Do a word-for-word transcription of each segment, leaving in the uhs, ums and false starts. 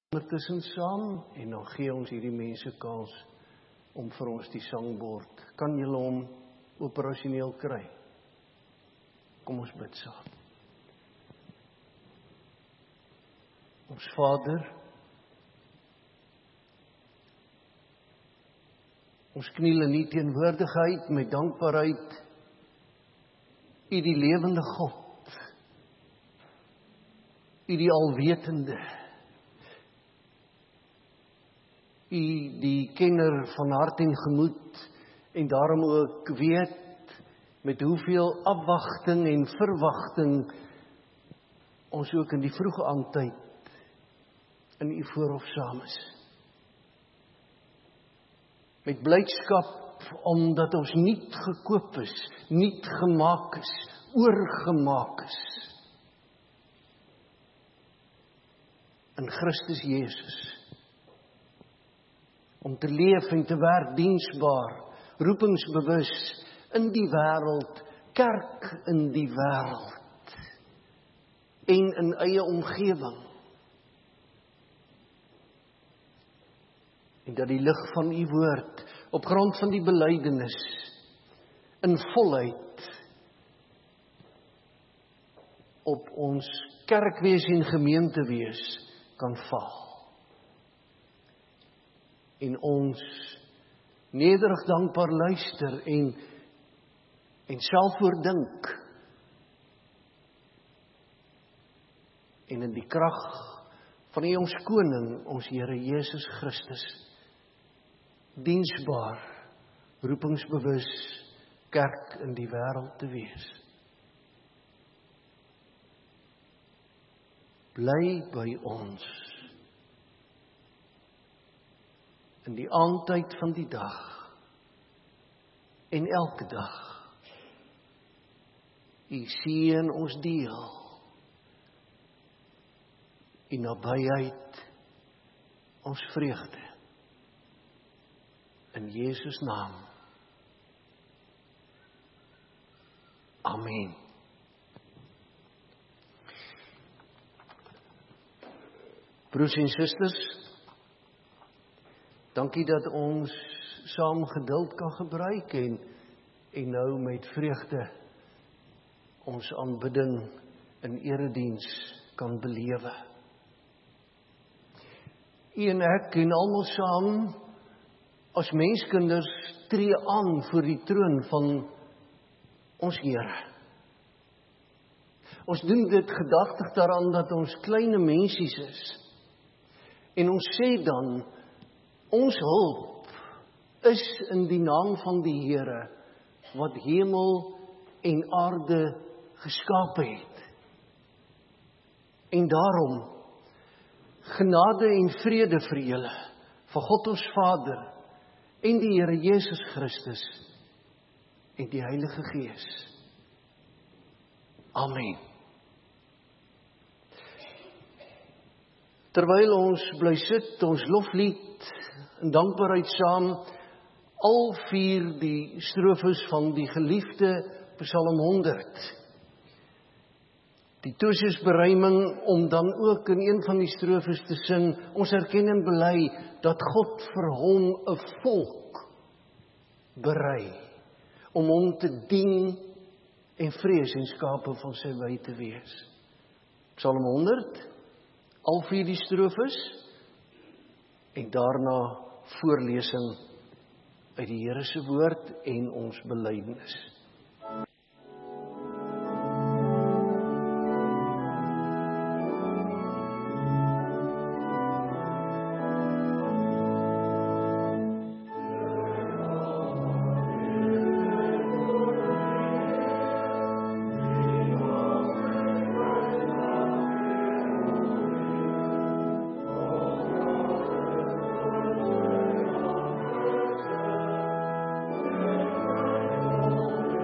ondertussen saam en dan gee ons hierdie mense kans om vir ons die sangbord. Kan julle hom operasioneel kry? Kom ons bid saam. Ons Vader, ons kniel in U teenwoordigheid met dankbaarheid, U die lewende God, U die alwetende, U die kenner van hart en gemoed, en daarom ook weet met hoeveel afwagting en verwagting ons ook in die vroege aandtyd in U voorhof saam is. Met blydskap, omdat ons nuut gekoop is, nuut gemaak is, oorgemaak is. In Christus Jesus. Om te leef en te werk diensbaar, roepingsbewus in die wêreld, kerk in die wêreld en in eie omgewing. En dat die lig van U woord op grond van die belydenis in volheid op ons kerkwees en gemeentewees kan val. En ons nederig dankbaar luister en, en self oordink. En in die krag van U ons koning, ons Here Jesus Christus, diensbaar, roepingsbewus, kerk in die wêreld te wees. Bly by ons. In die aandtyd van die dag en elke dag. U seën ons deel. U nabyheid ons vreugde. In Jesus naam. Amen. Broers en susters, dankie dat ons saam geduld kan gebruik en, en nou met vreugde ons aanbidding in erediens kan belewe. U en ek en almal saam as menskinders tree aan voor die troon van ons Here. Ons doen dit gedagtig daaraan dat ons kleine mensies is. En ons sê dan, ons hulp is in die naam van die Here, wat hemel en aarde geskape het. En daarom, genade en vrede vir julle, van God ons Vader, en die Here Jesus Christus, en die Heilige Gees. Amen. Terwyl ons bly sit, ons loflied en dankbaarheid saam, al vier die strofes van die geliefde Psalm honderd. Die toesesberuiming om dan ook in een van die strofes te sing, ons erken en bely dat God vir hom 'n volk berei, om hom te dien en vrees en skape van sy wy te wees. Psalm honderd, al vier die strofes, en daarna voorlesing uit die Here se woord en ons belydenis. Oh,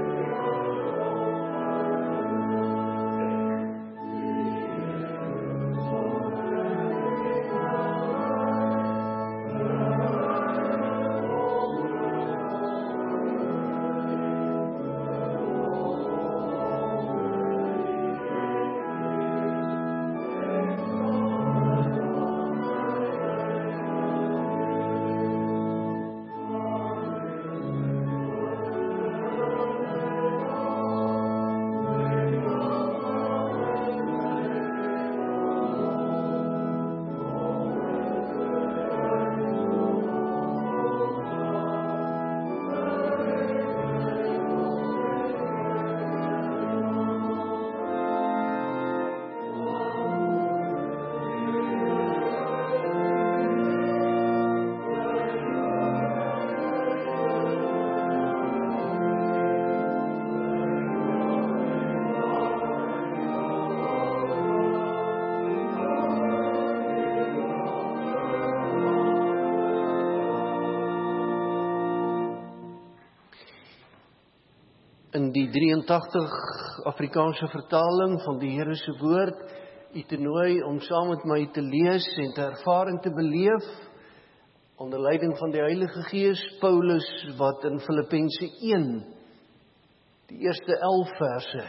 in die drieëntagtig Afrikaanse vertaling van die Here se woord u te nooi om saam met my te lees en te ervaar en te beleef onder leiding van die Heilige Gees, Paulus wat in Filippense een die eerste elf verse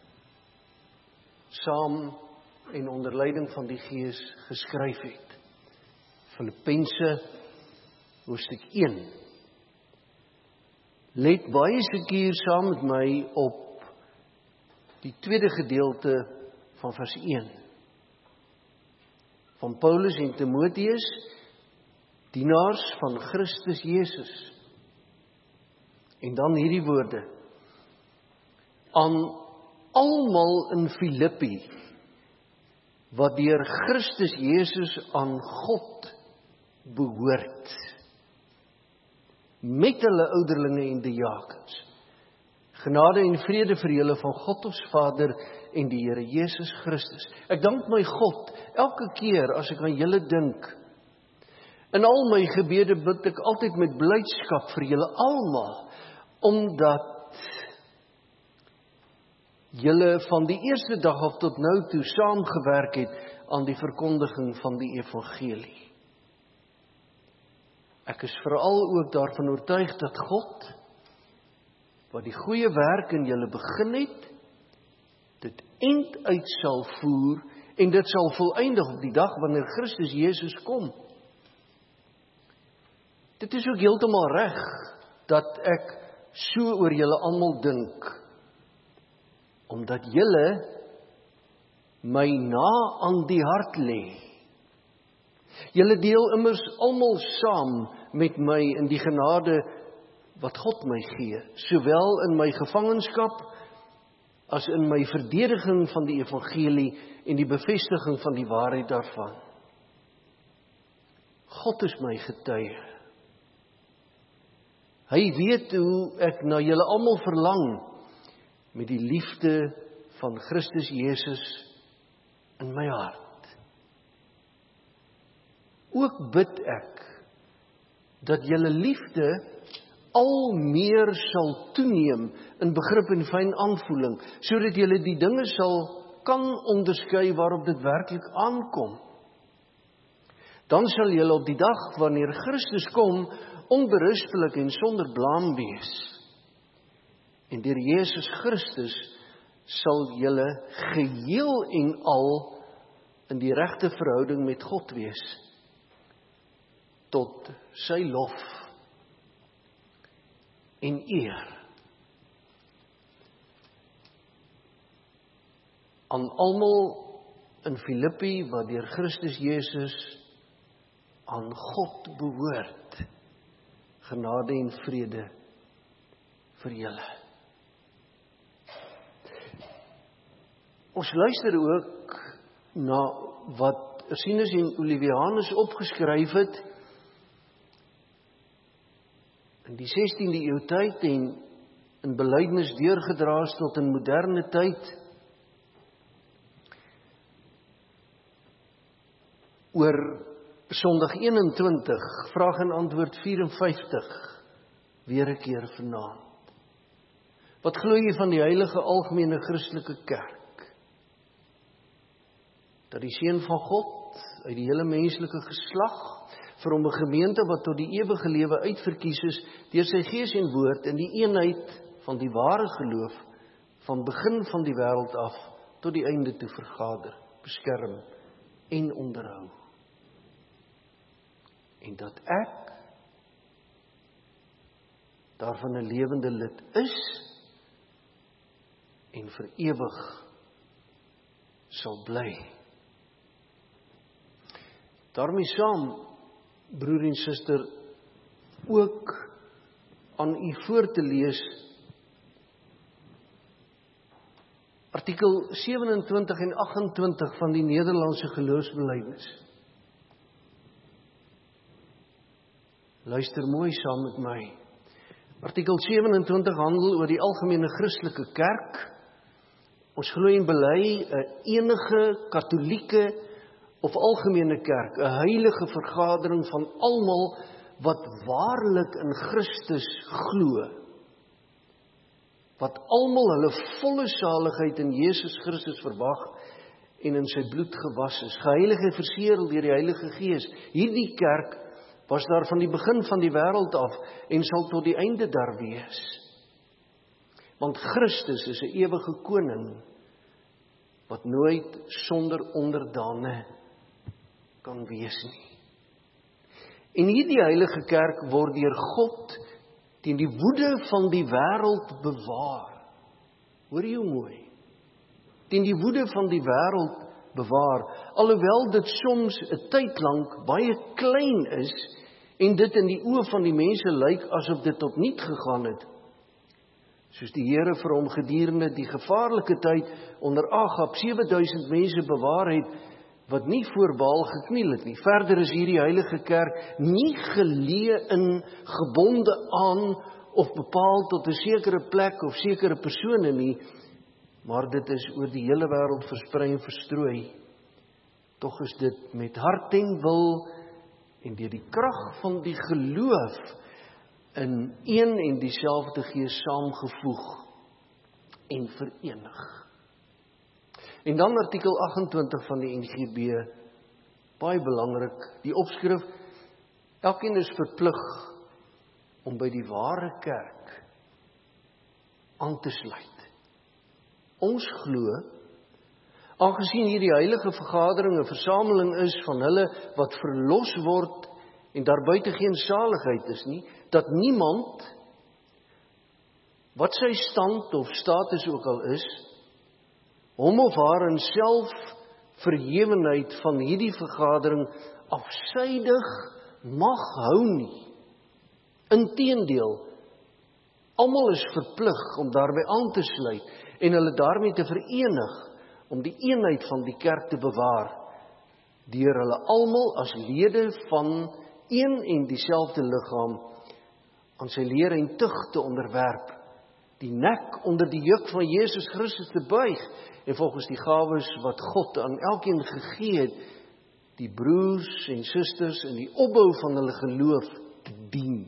saam en onder leiding van die Gees geskryf het. Filippense hoofstuk een. Let baie seker saam met my op die tweede gedeelte van vers een. Van Paulus en Timotheus, dienaars van Christus Jesus. En dan hierdie woorde. Aan almal in Filippi, wat deur Christus Jesus aan God behoort, met hulle ouderlinge en diakens. Genade en vrede vir julle van God ons Vader en die Here Jesus Christus. Ek dank my God, elke keer as ek aan julle dink, in al my gebede bid ek altyd met blydskap vir julle almal, omdat julle van die eerste dag af tot nou toe saamgewerk het aan die verkondiging van die evangelie. Ek is veral ook daarvan oortuig dat God, wat die goeie werk in julle begin het, dit eind uit sal voer, en dit sal voleindig op die dag wanneer Christus Jesus kom. Dit is ook heeltemal reg, dat ek so oor julle almal dink, omdat julle my na aan die hart lê. Julle deel immers almal saam met my in die genade wat God my gee, sowel in my gevangenskap as in my verdediging van die evangelie en die bevestiging van die waarheid daarvan. God is my getuie. Hy weet hoe ek na julle almal verlang met die liefde van Christus Jesus in my hart. Ook bid ek dat julle liefde al meer sal toeneem in begrip en fyn aanvoeling, sodat julle die dinge sal kan onderskei waarop dit werklik aankom. Dan sal julle op die dag wanneer Christus kom, onberustelik en sonder blaam wees. En deur Jesus Christus sal julle geheel en al in die regte verhouding met God wees, tot sy lof en eer. Aan almal in Filippi wat deur Christus Jesus aan God behoort, genade en vrede vir julle. Ons luister ook na wat Ursinus en Olivianus opgeskryf het in die sestiende eeu tyd en in belydenis deurgedra is tot in moderne tyd oor Sondag eenentwintig, vraag en antwoord vyf en vyftig, weer 'n keer vanaand. Wat glo jy van die heilige algemene Christelike kerk? Dat die Seun van God uit die hele menslike geslag vir hom 'n gemeente wat tot die ewige lewe uitverkies is, deur sy gees en woord in die eenheid van die ware geloof, van begin van die wêreld af, tot die einde toe vergader, beskerm en onderhou. En dat ek daarvan 'n lewende lid is, en vir ewig sal bly. Daarmee saam, broer en suster, ook aan u voor te lees artikel sewe en twintig en agt en twintig van die Nederlandse geloofsbelijdenis. Luister mooi saam met my. Artikel sewe en twintig handel oor die algemene Christelike kerk. Ons glo en bely 'n enige katolieke of algemene kerk, 'n heilige vergadering van almal wat waarlik in Christus glo. wat almal hulle volle saligheid in Jesus Christus verwag en in sy bloed gewas is, geheilig en verseël deur die Heilige Gees. Hierdie kerk was daar van die begin van die wêreld af en sal tot die einde daar wees. Want Christus is 'n ewige koning wat nooit sonder onderdane kan wees nie. En hierdie heilige kerk word deur God teen die woede van die wêreld bewaar. Hoor jy hoe mooi? Teen die woede van die wêreld bewaar, alhoewel dit soms 'n tyd lank baie klein is en dit in die oë van die mense lyk asof dit tot niet gegaan het. Soos die Here vir hom gedurende die gevaarlike tyd onder Agab sewe duisend mense bewaar het wat nie voor Baal gekniel het nie. Verder is hierdie heilige kerk nie geleë in, gebonde aan of bepaal tot 'n sekere plek of sekere persone nie, maar dit is oor die hele wêreld versprei en verstrooi. Tog is dit met hart en wil en deur die krag van die geloof in een en dieselfde Gees saamgevoeg en verenig. En dan artikel agt-en-twintig van die N G B, baie belangrik, die opskrif, elkeen is verplig om by die ware kerk aan te sluit. Ons glo, aangesien hierdie heilige vergadering 'n versameling is van hulle wat verlos word en daarbuiten geen saligheid is nie, dat niemand, wat sy stand of status ook al is, hom of haar in selfverhewenheid van hierdie vergadering afsydig mag hou nie. Inteendeel, almal is verplig om daarby aan te sluit en hulle daarmee te verenig om die eenheid van die kerk te bewaar, deur hulle almal as lede van een en dieselfde liggaam aan sy leer en tug te onderwerp, die nek onder die juk van Jesus Christus te buig en volgens die gawes wat God aan elkeen gegee het, die broers en susters in die opbou van hulle geloof te dien.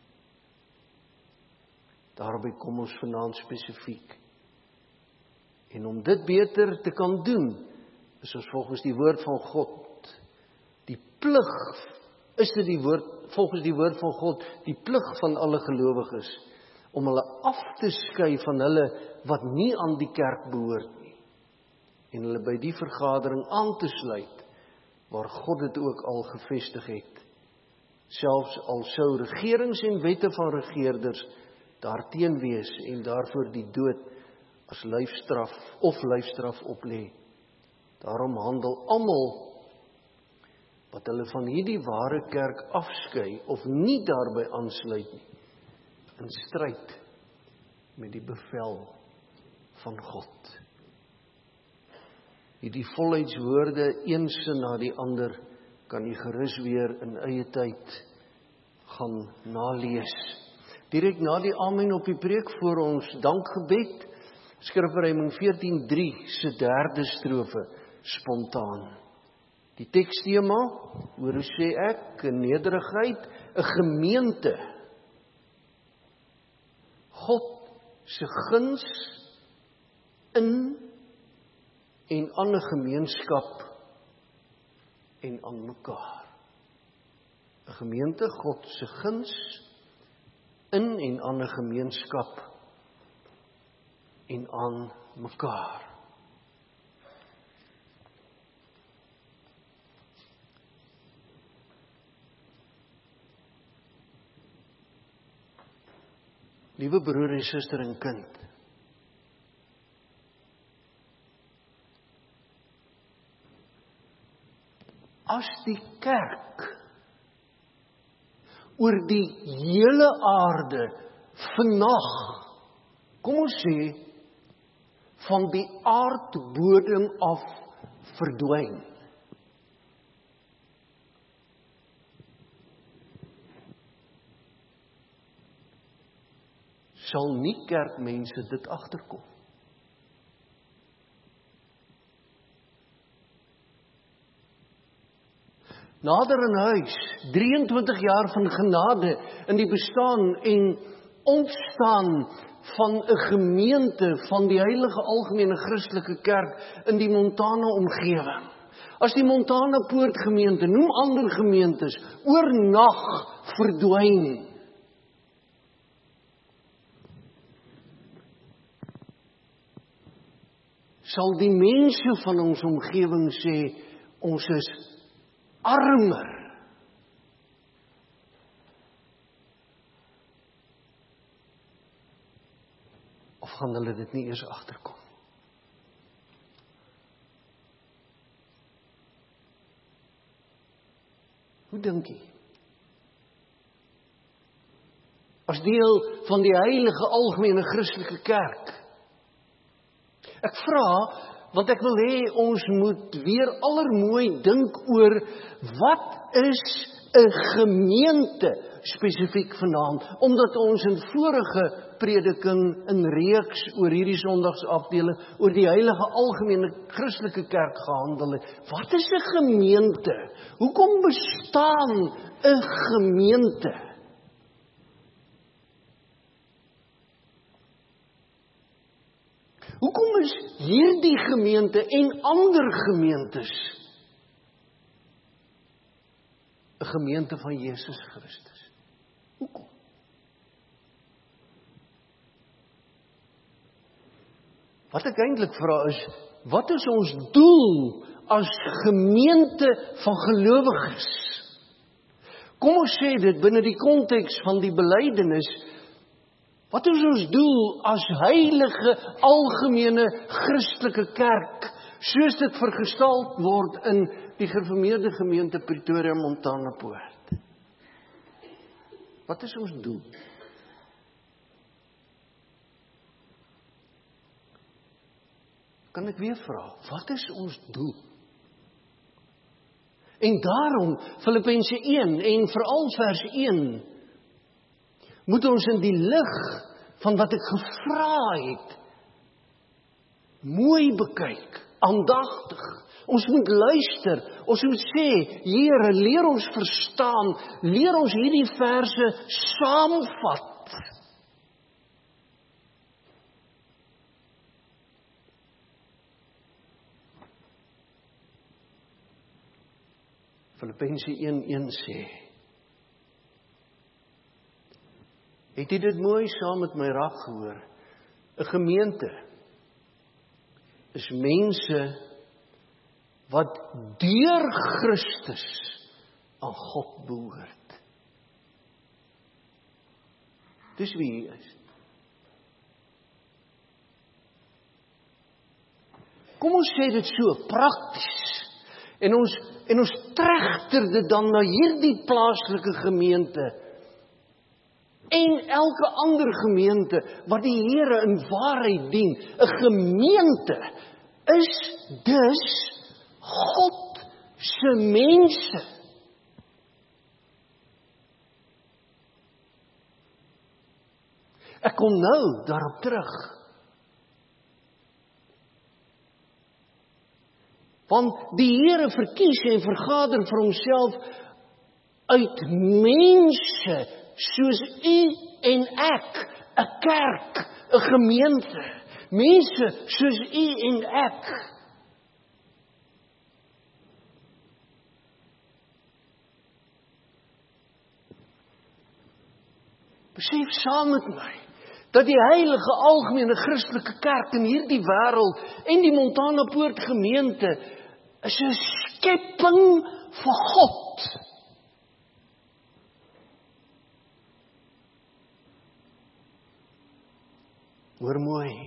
Daarby kom ons vanaand spesifiek. En om dit beter te kan doen, is ons volgens die woord van God, die plig, is dit die woord, volgens die woord van God, die plig van alle gelowiges, om hulle af te skei van hulle wat nie aan die kerk behoort nie, en hulle by die vergadering aan te sluit, waar God dit ook al gevestig het. Selfs al sou regerings en wette van regerders daarteen wees en daarvoor die dood as lyfstraf of lyfstraf oplê. Daarom handel almal wat hulle van hierdie ware kerk afskei of nie daarby aansluit nie, in stryd met die bevel van God. Hierdie volheidswoorde, een sin na die ander, kan jy gerus weer in eie tyd gaan nalees. Direk na die amen op die preek voor ons dankgebed, Skrifverryming veertien drie se derde strofe, spontaan. Die tekstthema, hoor hoe sê ek, 'n nederigheid, 'n gemeente. God se guns in en aan 'n gemeenskap en aan mekaar. 'n Gemeente, God se guns in en aan 'n gemeenskap en aan mekaar. Liewe broer en suster en kind, as die kerk oor die hele aarde vandag, kom ons sê, van die aardbodem af verdwyn, sal nie kerkmense dit agterkom. Nader in huis, drieëntwintig jaar van genade in die bestaan en ontstaan van 'n gemeente van die Heilige Algemene Christelike Kerk in die Montana omgewing. As die Montana Poort gemeente, noem ander gemeentes, oornag verdwyn, sal die mense van ons omgewing sê, ons is armer. Of gaan hulle dit nie eers agterkom? Hoe dink jy? As deel van die Heilige Algemene Christelike Kerk. Ek vra, want ek wil hê ons moet weer allermooi dink oor wat is 'n gemeente spesifiek vanaand, omdat ons in vorige prediking in reeks oor hierdie Sondagsafdeling oor die Heilige Algemene Christelike Kerk gehandel het. Wat is 'n gemeente? Hoekom bestaan 'n gemeente? Hoekom is hierdie gemeente en ander gemeentes 'n gemeente van Jesus Christus? Hoekom? Wat ek eintlik vra is, wat is ons doel as gemeente van gelowiges? Kom ons sê dit binne die konteks van die belydenis. Wat is ons doel as heilige, algemene, Christelike kerk, soos dit vergestaal word in die gereformeerde gemeente Pretoria Montana Poort? Wat is ons doel? Kan ek weer vra, wat is ons doel? En daarom, Filippense een en veral vers een, moet ons in die lig van wat ek gevra het, mooi bekyk, aandagtig. Ons moet luister, ons moet sê, Here, leer ons verstaan, leer ons hierdie verse saamvat. Filippense een een sê, het jy dit mooi saam met my raak gehoor? 'n Gemeente is mense wat deur Christus aan God behoort. Dis wie hy is. Kom ons sê dit so prakties. En ons en ons trechter dit dan na hierdie plaaslike gemeente en elke ander gemeente wat die Here in waarheid dien. 'n Gemeente is dus God se mense. Ek kom nou daarop terug. Want die Here verkies en vergader vir homself uit mense soos u en ek, 'n kerk, 'n gemeente, mense soos u en ek. Besef saam met my dat die heilige algemene Christelike kerk in hierdie wêreld en die Montana Poort gemeente is 'n skepping van God. Hoor mooi.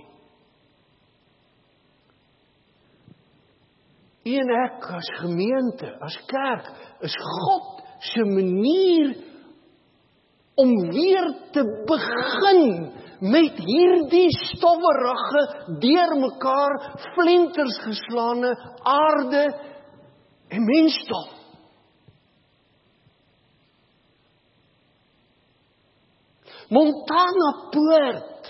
U en ek as gemeente, as kerk, is God se manier om weer te begin met hierdie stowwerige, deurmekaar, flenters geslaane aarde en mensdom. Montana Poort,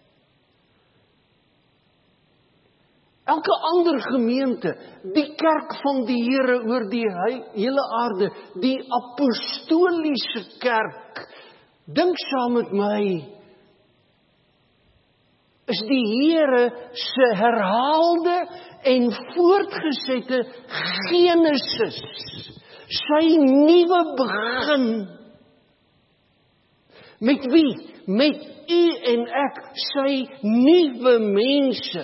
elke ander gemeente, die kerk van die Here oor die hele aarde, die apostoliese kerk, dink saam met my, is die Here se herhaalde en voortgesette Genesis, sy nuwe begin. Met wie? Met u en ek, sy nuwe mense.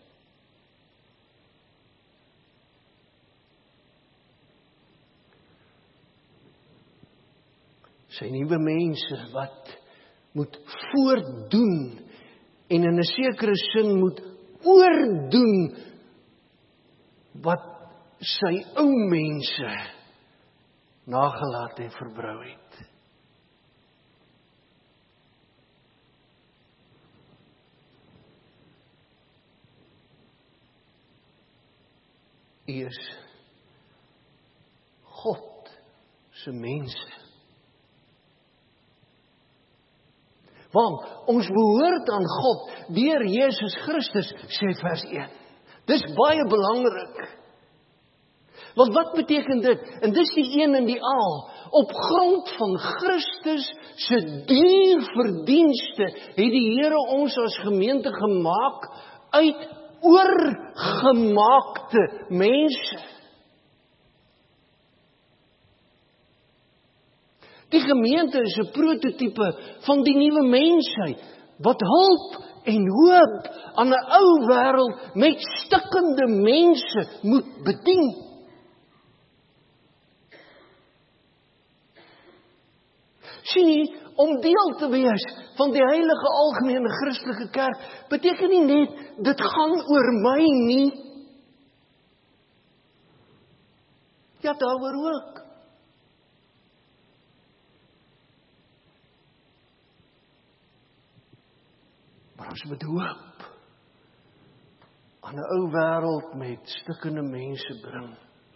Sy nuwe mense wat moet voortdoen en in 'n sekere sin moet oordoen wat sy ou mense nagelaat en verbrou het. U is God se mense. Want ons behoort aan God deur Jesus Christus, sê vers een. Dis baie belangrik. Want wat beteken dit? En dis die een en die al. Op grond van Christus se duur verdienste het die Here ons as gemeente gemaak uit oorgemaakte mense. Die gemeente is 'n prototipe van die nuwe mensheid, wat hulp en hoop aan 'n ou wêreld met stikkende mense moet bedien. Sien jy, om deel te wees van die heilige algemene Christelike kerk, beteken nie net, dit gaan oor my nie. Ja, daaroor ook. Maar ons moet hoop aan 'n ou wêreld met stikkende mense bring.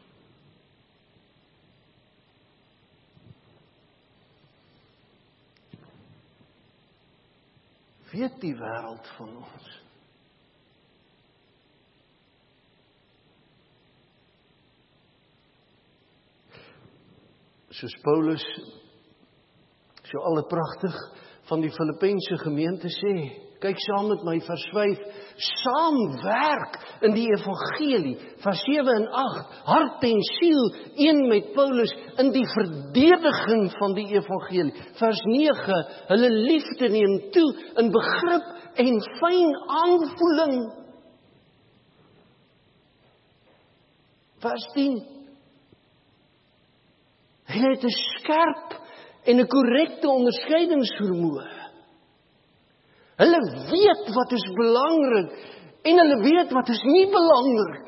Weet die wêreld van ons? Soos Paulus so alle pragtig van die Filippense gemeente sê, kyk saam met my vers vyf, saamwerk in die evangelie, vers sewe en agt, hart en siel, een met Paulus in die verdediging van die evangelie. Vers nege, hulle liefde neem toe in begrip en fyn aanvoeling. Vers tien, hulle het 'n skerp en 'n korrekte onderskeidingsvermoë. Hulle weet wat is belangrik en hulle weet wat is nie belangrik.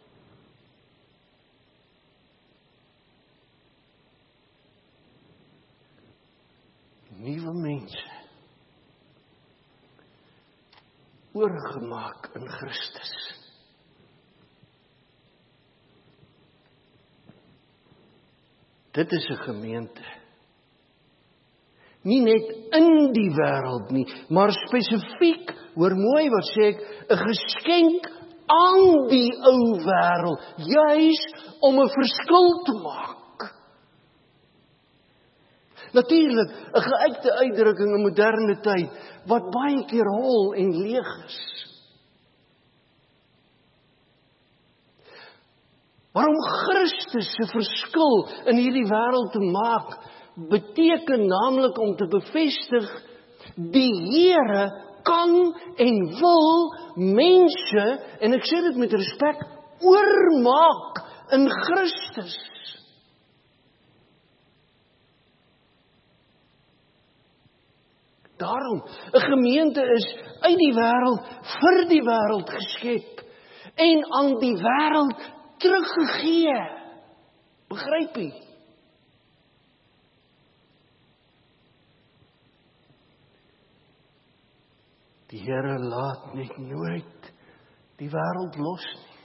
Nuwe mense, oorgemaak in Christus. Dit is 'n gemeente. Nie net in die wêreld nie, maar spesifiek, hoor mooi wat sê ek, 'n geskenk aan die ou wêreld, juis om 'n verskil te maak. Natuurlik, 'n geuite uitdrukking in moderne tyd, wat baie keer hol en leeg is. Maar om Christus se verskil in hierdie wêreld te maak, beteken naamlik om te bevestig, die Here kan en wil mense, en ek sê dit met respek, oormaak in Christus. Daarom, 'n gemeente is uit die wêreld vir die wêreld geskep en aan die wêreld teruggegee. Begryp jy? Die Here laat net nooit die wêreld los nie.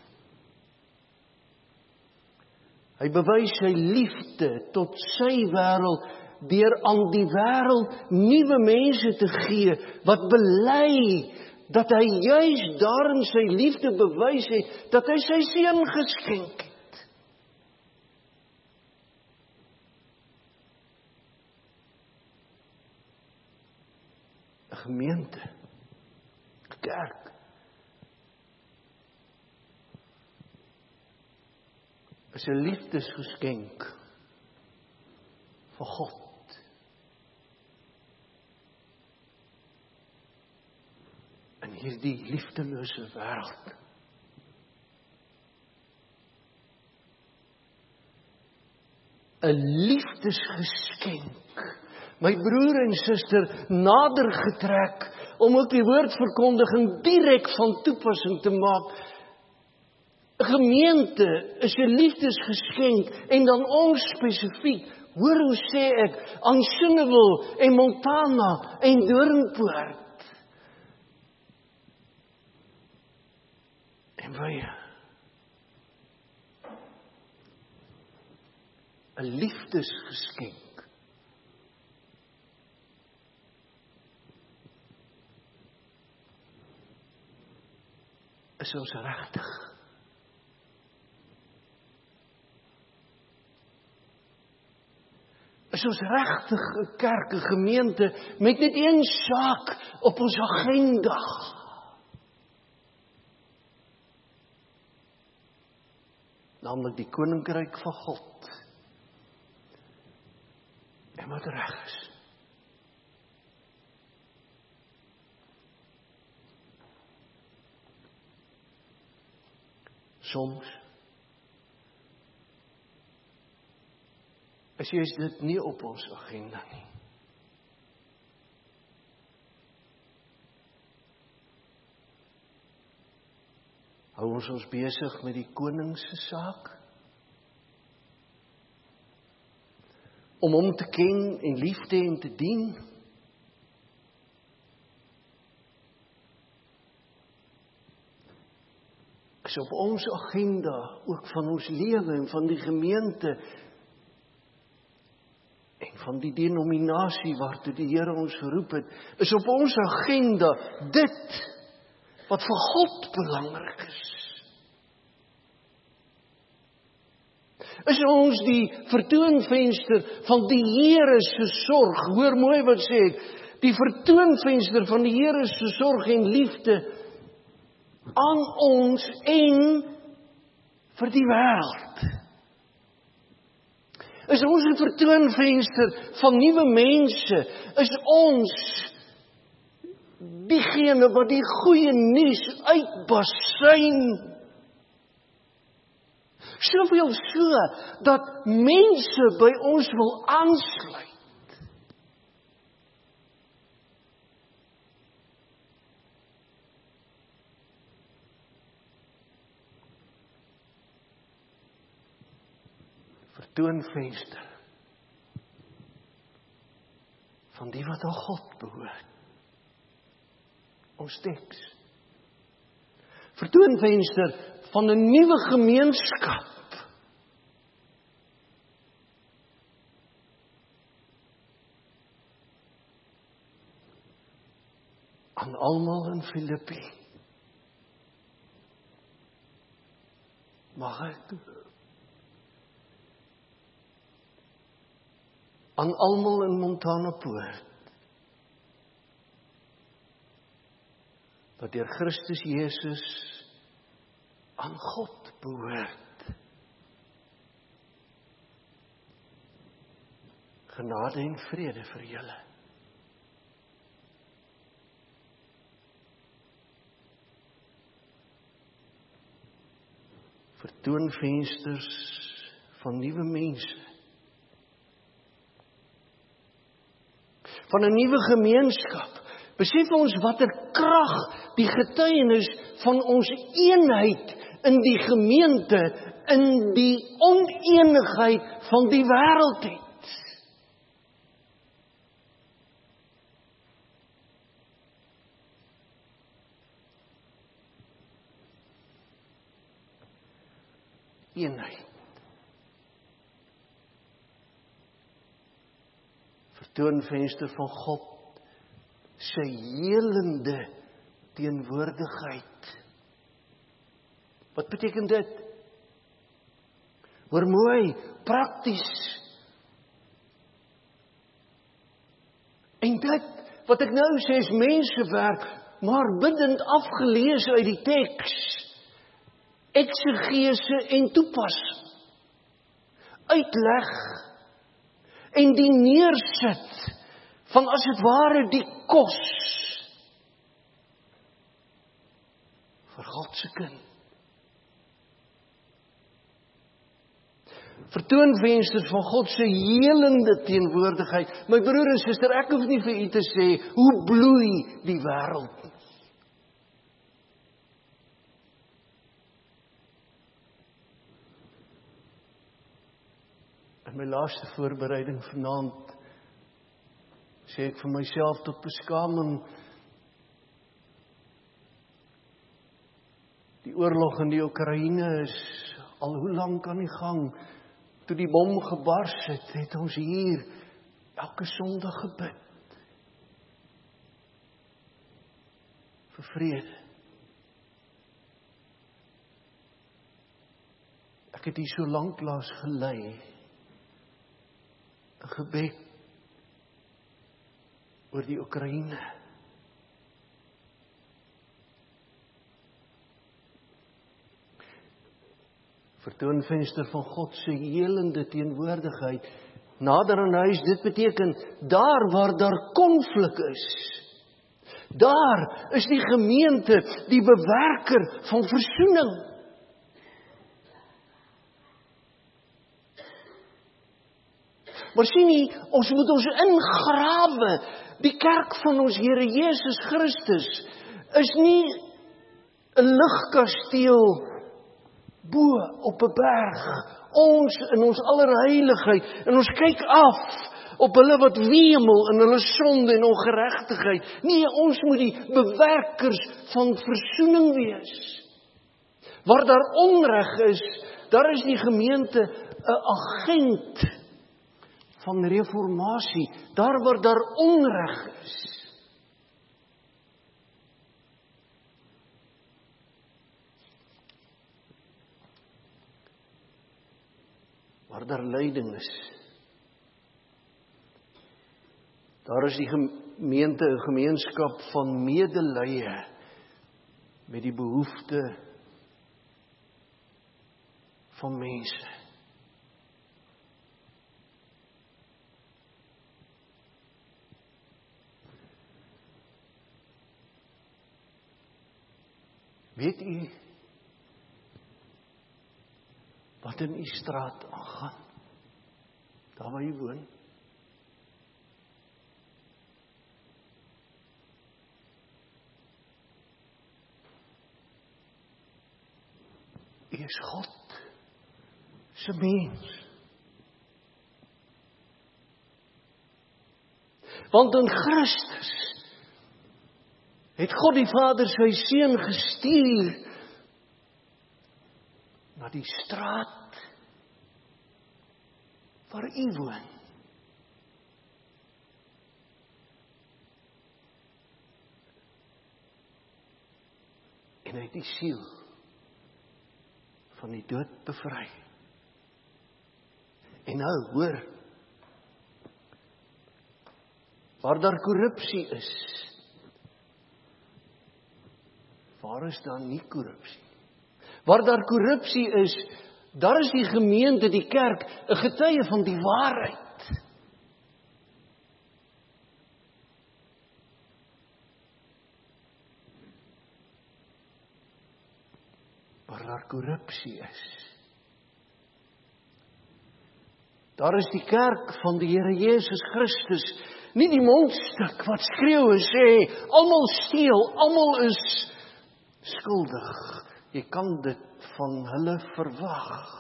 Hy bewys sy liefde tot sy wêreld deur aan die wêreld nuwe mense te gee wat bely dat hy juis daarin sy liefde bewys het, dat hy sy seun geskenk het. 'n Gemeente, 'n kerk is 'n liefdesgeskenk van God. In hierdie liefdelose wêreld. 'n liefdesgeskenk. My broer en suster, nader getrek, om ook die woordverkondiging direk van toepassing te maak. 'n Gemeente is 'n liefdesgeskenk, en dan ons spesifiek, hoor hoe sê ek, aan Sinnewil en Montana en Doornpoort. En wye. 'n liefdesgeskenk. Is ons regtig? Is ons regtig 'n kerk, 'n gemeente met net een saak op ons agenda? Naamlik die koninkryk van God. En wat reg is. Soms is juist dit nie op ons agenda nie. Hou ons ons besig met die koning se saak? Om hom te ken en lief te hê en te dien? Is op ons agenda, ook van ons lewe en van die gemeente en van die denominasie waartoe die Here ons geroep het, is op ons agenda dit wat vir God belangrik is. Is ons die vertoonvenster van die Here se sorg? Hoor mooi wat sê ek, die vertoonvenster van die Here se sorg en liefde aan ons en vir die wêreld. Is ons 'n vertoonvenster van nuwe mense? Is ons diegene wat die goeie nuus uitbasuin? Soveel so, dat mense by ons wil aansluit. Vertoonvenster van die wat aan God behoort. Ons teks. Vertoonvenster van 'n nuwe gemeenskap. Aan almal in Filippi. Mag ek aan almal in Montana Poort, wat deur Christus Jesus aan God behoort. Genade en vrede vir julle. Vertoonvensters van nuwe mense. Van 'n nuwe gemeenskap. Besef ons watter krag die getuienis van ons eenheid in die gemeente, in die oneenigheid van die wêreld het. Eenheid. Vertoonvenster van God sy helende teenwoordigheid. Wat beteken dit? Hoor mooi, prakties. En dit wat ek nou sê is mensewerk, maar bidend afgelees uit die teks, eksegese en toepassing, uitleg en die neersit van as het ware die kos vir God se kind. Vertoonvensters van God se helende teenwoordigheid. My broer en suster, ek hoef nie vir u te sê hoe bloei die wêreld nie. In my laaste voorbereiding vanaand sê ek vir myself tot beskaaming, die oorlog in die Oekraïne is al hoe lank aan die gang. Toe die bom gebars het, het ons hier elke Sondag gebid vir vrede. Ek het hier so lanklaas gelei, 'n gebed oor die Oekraïne. Vertoonvenster van God se helende teenwoordigheid nader aan huis. Dit beteken daar waar daar konflik is, daar is die gemeente die bewerker van versoening. Maar sien nie, ons moet ons ingrawe. Die kerk van ons Here Jesus Christus is nie 'n ligkasteel bo op 'n berg, ons in ons allerheiligheid, en ons kyk af op hulle wat wemel in hulle sonde en ongeregtigheid. Nee, ons moet die bewerkers van versoening wees. Waar daar onreg is, daar is die gemeente 'n agent van reformatie. Daar waar daar onreg is, waar daar lyding is, daar is die gemeente 'n gemeenskap van medelee met die behoefte van mense. Weet u wat in u straat aangaan, daar waar u woon? U is God se mens. Want in Christus het God die Vader sy Seun gestuur na die straat waar u woon. En hy het die siel van die dood bevry. En nou, hoor, waar daar korrupsie is, waar is daar nie korrupsie? Waar daar korrupsie is, daar is die gemeente, die kerk, 'n getuie van die waarheid. Waar daar korrupsie is, daar is die kerk van die Here Jesus Christus, nie die mondstuk wat skreeu en sê, almal steel, almal is skuldig. Jy kan dit van hulle verwag.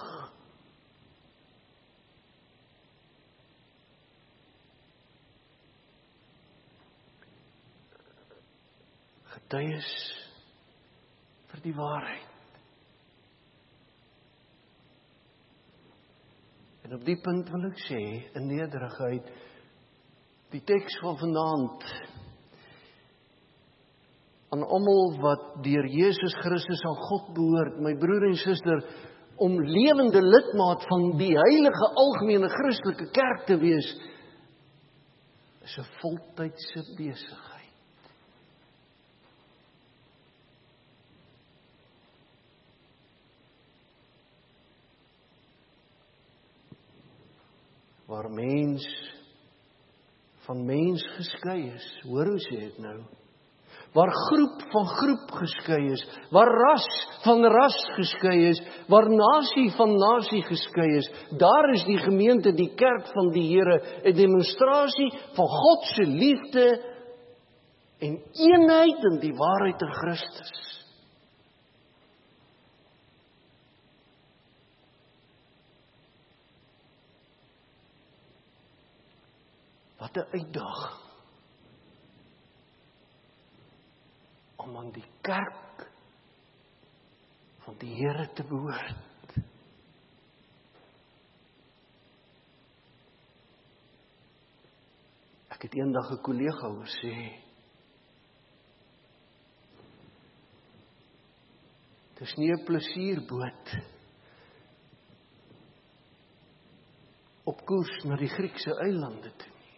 Getuies vir die waarheid. En op die punt wil ek sê, in nederigheid, die teks van vanaand, aan almal wat deur Jesus Christus aan God behoort, my broer en suster, om lewende lidmaat van die heilige algemene Christelike kerk te wees, is 'n voltydse besigheid. waar mens van mens geskei is. Hoor hoe sê ek nou? Waar groep van groep geskei is, waar ras van ras geskei is, waar nasie van nasie geskei is, daar is die gemeente, die kerk van die Here, 'n demonstrasie van God se liefde en eenheid in die waarheid in Christus. Wat 'n uitdaging om aan die kerk van die Here te behoort. Ek het eendag 'n kollega hoor sê, dis nie 'n plesierboot op koers na die Griekse eilande toe nie.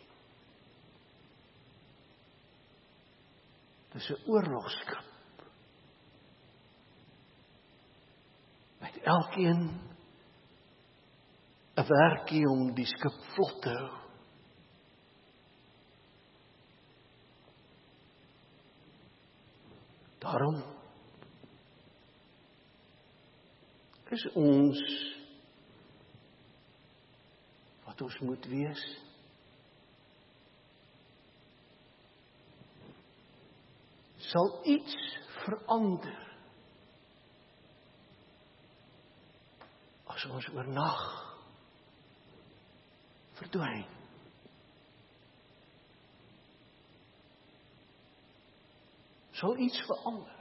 Dis 'n oorlogskip. Met elkeen 'n werkie om die skip vlot te hou. Daarom is ons wat ons moet wees. Sal iets verander as ons oornag verdwyn? Sal iets verander?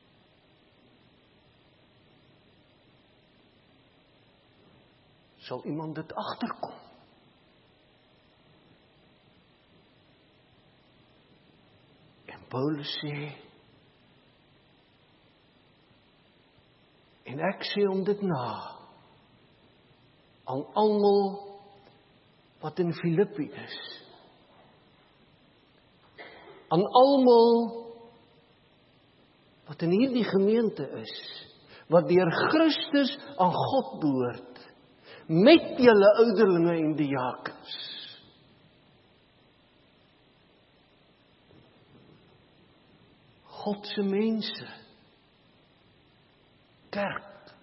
Sal iemand dit agterkom? En Paulus sê, en ek sê om dit na, aan almal wat in Filippi is, aan almal wat in hierdie gemeente is, wat deur Christus aan God behoort, met julle ouderlinge en diakens. God se mense, kerk.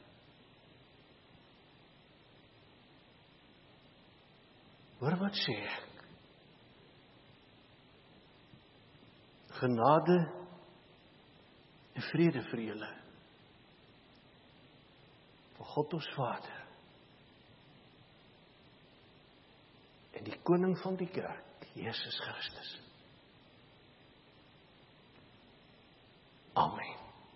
Hoor wat sê ek? Genade en vrede vir julle, van God ons Vader, en die koning van die kerk, Jesus Christus. Amen.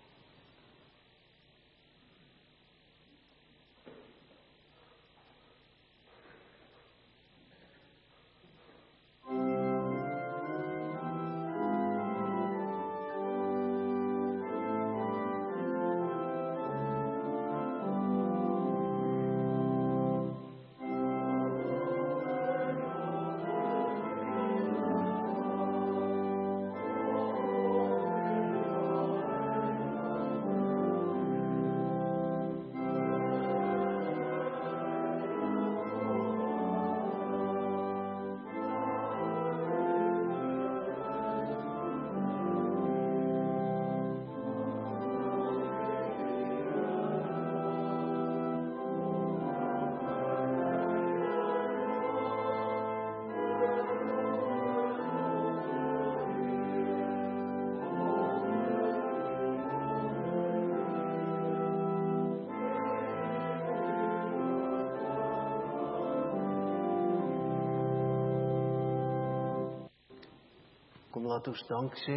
Kom laat ons dank sê.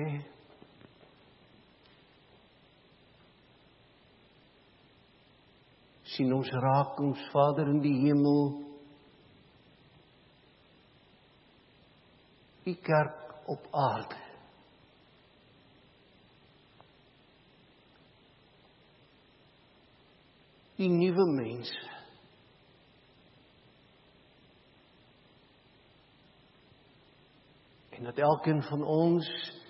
Sien ons raak ons Vader in die hemel, die kerk op aarde. Die nuwe mense. En dat elkeen van ons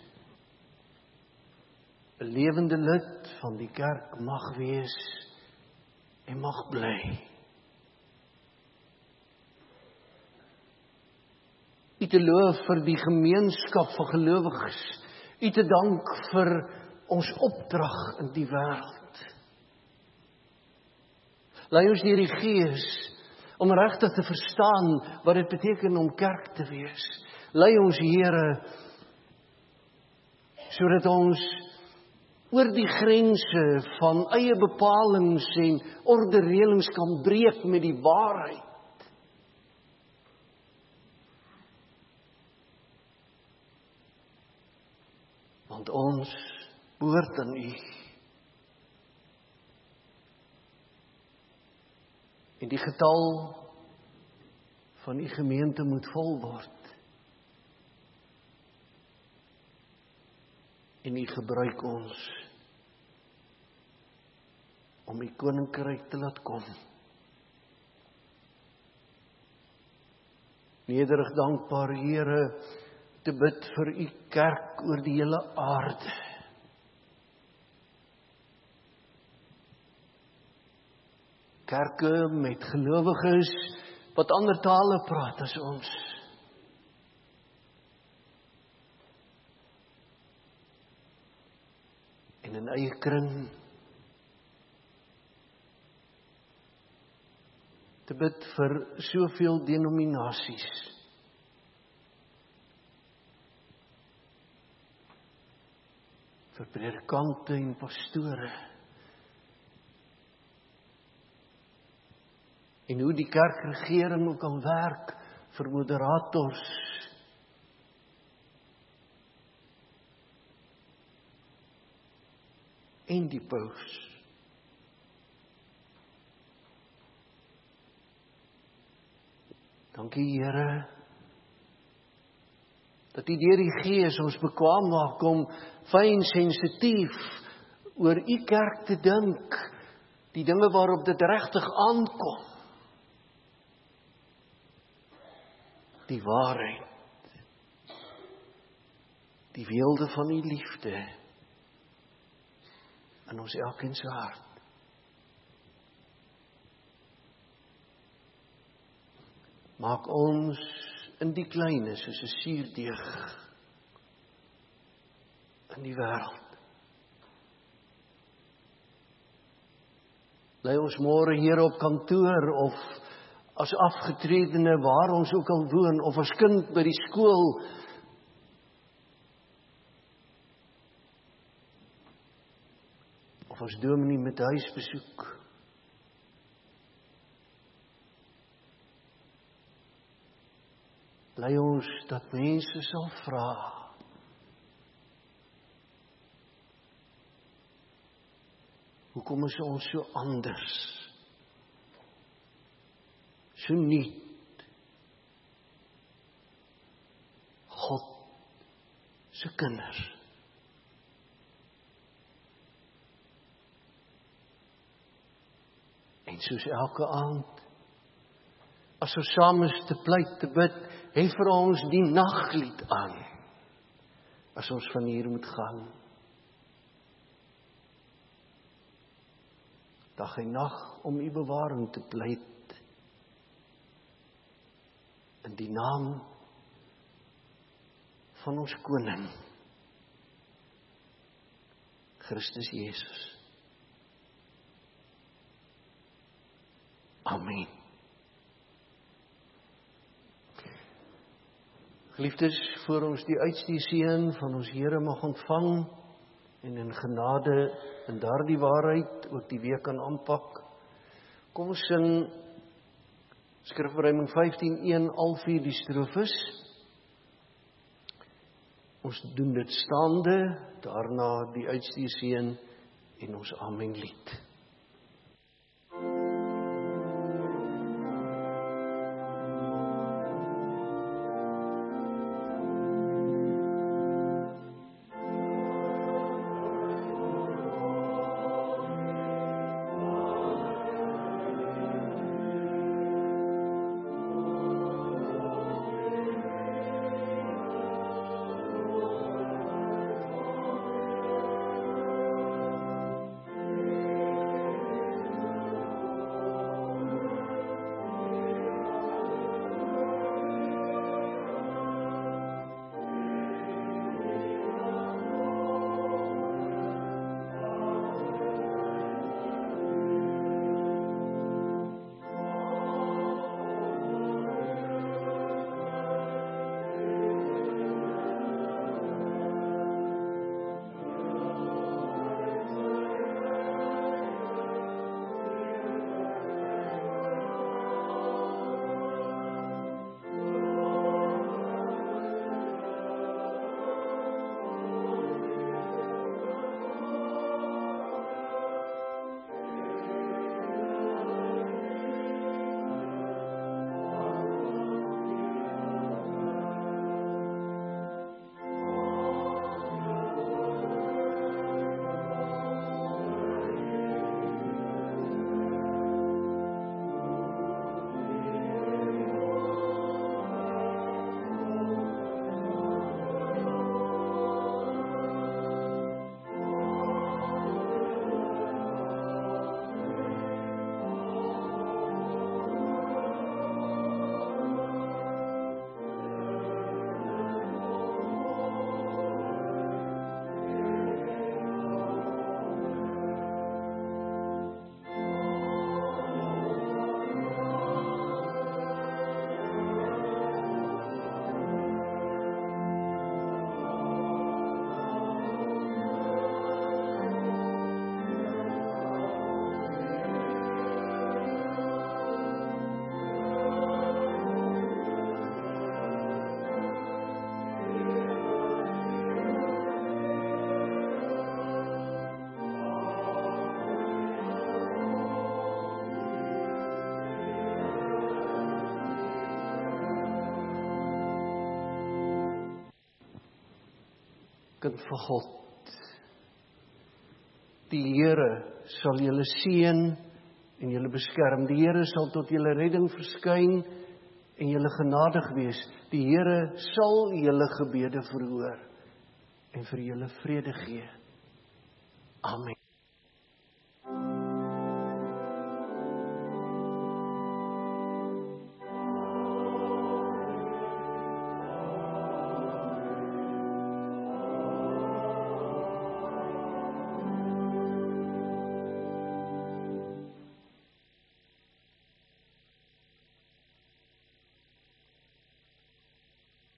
'n lewende lid van die kerk mag wees en mag bly. U te loof vir die gemeenskap van gelowiges. U te dank vir ons opdrag in die wêreld. Lei ons deur die Gees om regtig te verstaan wat dit beteken om kerk te wees. Lei ons, Here, sodat ons oor die grense van eie bepalings en ordereëlings kan breek met die waarheid. Want ons behoort aan U. En die getal van U gemeente moet vol word. En U gebruik ons om U koninkryk te laat kom. Nederig dankbaar, Here, te bid vir U kerk oor die hele aarde. Kerke met gelowiges wat ander tale praat as ons. En in eie kring te bid vir soveel denominasies. Vir predikante en pastore. En hoe die kerkregering ook kan werk vir moderators. En die paus. Dankie, Here, dat U deur die Gees ons bekwaam maak om fyn sensitief oor U kerk te dink, die dinge waarop dit regtig aankom. Die waarheid, die weelde van U liefde in ons elkeen se hart. Maak ons in die kleine soos 'n suurdeeg in die wêreld. Lei ons môre, Here, op kantoor of as afgetredene waar ons ook al woon, of as kind by die skool, of as dominee met huisbesoek. Lei ons dat mense sal vra, hoekom is ons so anders? So nuut. God se kinders. En soos elke aand, as ons saam is te pleit te bid, hef vir ons die naglied aan, as ons van hier moet gaan. Dag en nag om U bewaring te pleit, in die naam van ons koning, Christus Jesus. Amen. Geliefdes, voor ons die uitstuurseën van ons Here mag ontvang en in genade in daardie waarheid ook die week kan aanpak, kom ons sing Skrifverruiming vyftien een, al vier die strofes. Ons doen dit staande, daarna die uitstuurseën en ons amenlied. kind van God. Die Here sal julle seën en julle beskerm. Die Here sal tot julle redding verskyn en julle genadig wees. Die Here sal julle gebede verhoor en vir julle vrede gee. Amen.